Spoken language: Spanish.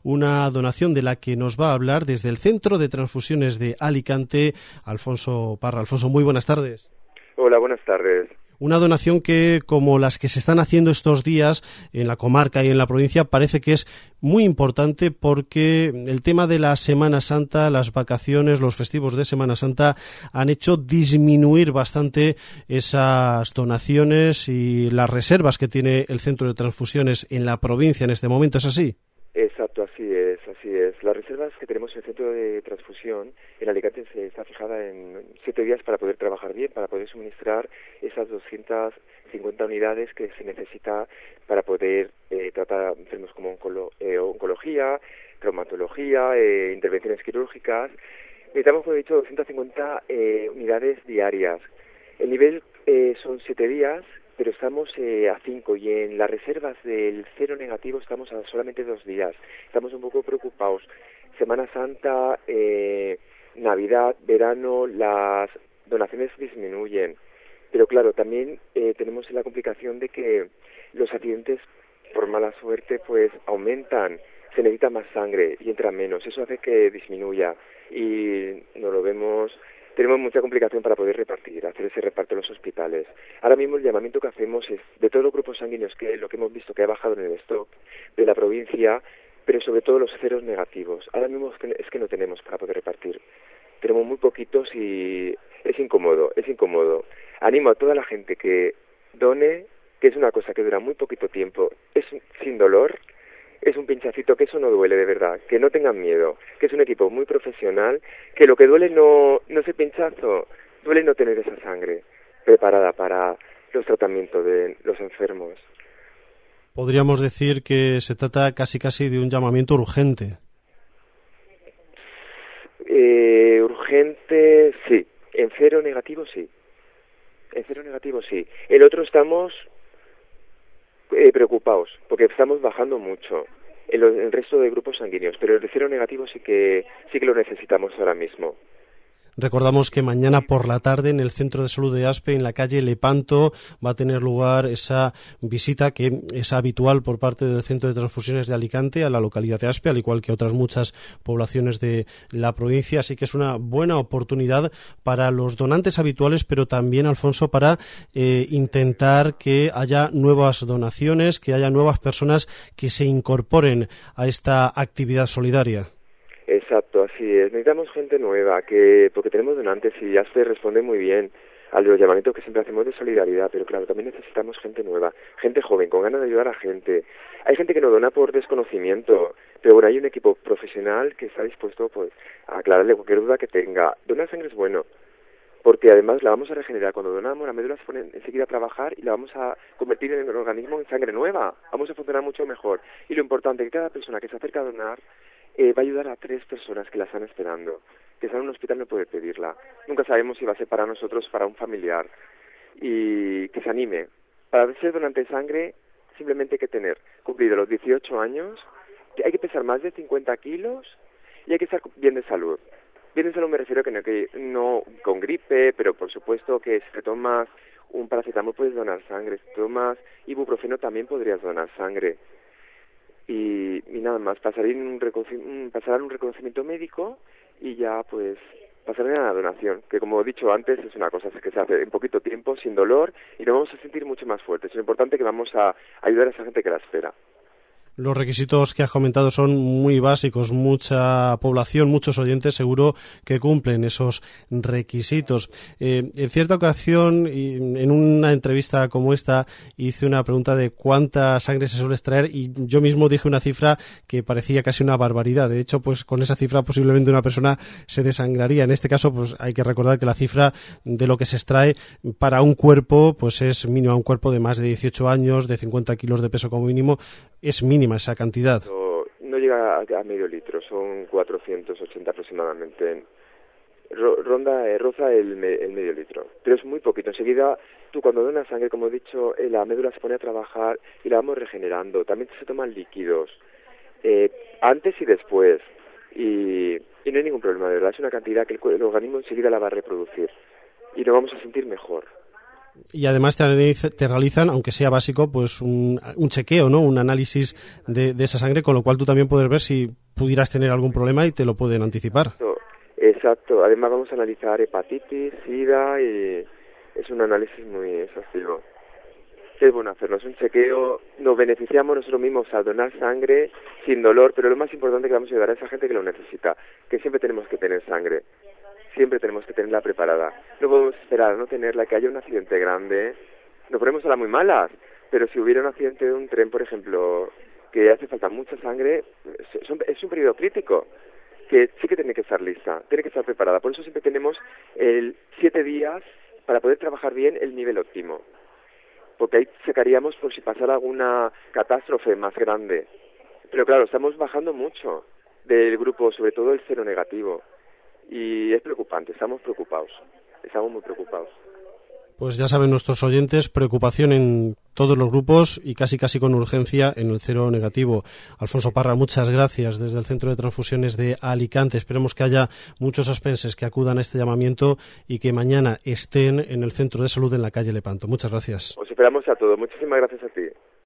una donación de la que nos va a hablar desde el Centro de Transfusiones de Alicante, Alfonso Parra. Alfonso, muy buenas tardes. Hola, buenas tardes. Una donación que, como las que se están haciendo estos días en la comarca y en la provincia, parece que es muy importante porque el tema de la Semana Santa, las vacaciones, los festivos de Semana Santa han hecho disminuir bastante esas donaciones y las reservas que tiene el Centro de Transfusiones en la provincia en este momento. ¿Es así? Exacto, así es. Las reservas que tenemos en el Centro de Transfusión en Alicante se está fijada en 7 días para poder trabajar bien, para poder suministrar esas 250 unidades que se necesita para poder tratar enfermos como oncología, traumatología, intervenciones quirúrgicas. Necesitamos, como he dicho, 250 unidades diarias. El nivel son 7 días, pero estamos a 5 y en las reservas del cero negativo estamos a solamente 2 días. Estamos un poco preocupados. Semana Santa, Navidad, verano, las donaciones disminuyen. Pero claro, también tenemos la complicación de que los accidentes, por mala suerte, pues aumentan. Se necesita más sangre y entra menos. Eso hace que disminuya y no lo vemos. Tenemos mucha complicación para poder hacer ese reparto en los hospitales. Ahora mismo el llamamiento que hacemos es de todos los grupos sanguíneos, que lo que hemos visto que ha bajado en el stock de la provincia, pero sobre todo los ceros negativos. Ahora mismo es que no tenemos para poder repartir. Tenemos muy poquitos y es incómodo. Animo a toda la gente que done, que es una cosa que dura muy poquito tiempo, es sin dolor. Es un pinchacito, que eso no duele de verdad, que no tengan miedo, que es un equipo muy profesional, que lo que duele no es el pinchazo, duele no tener esa sangre preparada para los tratamientos de los enfermos. Podríamos decir que se trata casi de un llamamiento urgente. Urgente, sí. En cero negativo, sí. El otro estamos preocupados, porque estamos bajando mucho el resto de grupos sanguíneos, pero el de cero negativo sí que lo necesitamos ahora mismo. Recordamos que mañana por la tarde en el Centro de Salud de Aspe, en la calle Lepanto, va a tener lugar esa visita que es habitual por parte del Centro de Transfusiones de Alicante a la localidad de Aspe, al igual que otras muchas poblaciones de la provincia. Así que es una buena oportunidad para los donantes habituales, pero también, Alfonso, para intentar que haya nuevas donaciones, que haya nuevas personas que se incorporen a esta actividad solidaria. Exacto, así es. Necesitamos gente nueva, porque tenemos donantes y ya se responde muy bien a los llamamientos que siempre hacemos de solidaridad, pero claro, también necesitamos gente nueva, gente joven, con ganas de ayudar a gente. Hay gente que no dona por desconocimiento, pero bueno, hay un equipo profesional que está dispuesto pues a aclararle cualquier duda que tenga. Donar sangre es bueno, porque además la vamos a regenerar. Cuando donamos, la médula se pone enseguida a trabajar y la vamos a convertir en el organismo en sangre nueva. Vamos a funcionar mucho mejor. Y lo importante es que cada persona que se acerca a donar va a ayudar a 3 personas que la están esperando, que están en un hospital, no puede pedirla. Nunca sabemos si va a ser para nosotros o para un familiar. Y que se anime. Para ser donante de sangre, simplemente hay que tener cumplido los 18 años, que hay que pesar más de 50 kilos y hay que estar bien de salud. Bien de salud me refiero que no con gripe, pero por supuesto que si te tomas un paracetamol puedes donar sangre, si tomas ibuprofeno también podrías donar sangre. Y nada más, pasarán un reconocimiento médico y ya pues pasarán a la donación, que como he dicho antes es una cosa que se hace en poquito tiempo, sin dolor, y nos vamos a sentir mucho más fuertes. Lo importante es que vamos a ayudar a esa gente que la espera. Los requisitos que has comentado son muy básicos, mucha población, muchos oyentes seguro que cumplen esos requisitos. En cierta ocasión, en una entrevista como esta, hice una pregunta de cuánta sangre se suele extraer y yo mismo dije una cifra que parecía casi una barbaridad. De hecho, pues con esa cifra posiblemente una persona se desangraría. En este caso, pues hay que recordar que la cifra de lo que se extrae para un cuerpo, pues es mínima. Un cuerpo de más de 18 años, de 50 kilos de peso como mínimo, es mínima esa cantidad. No llega a medio litro, son 480 aproximadamente. Roza el medio litro, pero es muy poquito. Enseguida, tú cuando donas sangre, como he dicho, la médula se pone a trabajar y la vamos regenerando. También se toman líquidos, antes y después, y no hay ningún problema, de verdad. Es una cantidad que el organismo enseguida la va a reproducir y nos vamos a sentir mejor. Y además te realizan, aunque sea básico, pues un chequeo, ¿no? Un análisis de esa sangre, con lo cual tú también puedes ver si pudieras tener algún problema y te lo pueden anticipar. Exacto. Además vamos a analizar hepatitis, SIDA y es un análisis muy exhaustivo. Es bueno hacernos un chequeo, nos beneficiamos nosotros mismos al donar sangre sin dolor, pero lo más importante es que vamos a ayudar a esa gente que lo necesita, que siempre tenemos que tener sangre, siempre tenemos que tenerla preparada. No podemos esperar a no tenerla, que haya un accidente grande, nos ponemos a las muy malas, pero si hubiera un accidente de un tren, por ejemplo, que hace falta mucha sangre, es un periodo crítico, que sí que tiene que estar lista, tiene que estar preparada. Por eso siempre tenemos 7 días para poder trabajar bien el nivel óptimo, porque ahí sacaríamos por si pasara alguna catástrofe más grande. Pero claro, estamos bajando mucho del grupo, sobre todo el cero negativo, y es preocupante, estamos muy preocupados. Pues ya saben nuestros oyentes, preocupación en todos los grupos y casi con urgencia en el cero negativo. Alfonso Parra, muchas gracias desde el Centro de Transfusiones de Alicante. Esperemos que haya muchos aspenses que acudan a este llamamiento y que mañana estén en el Centro de Salud en la calle Lepanto. Muchas gracias. Os esperamos a todos. Muchísimas gracias a ti.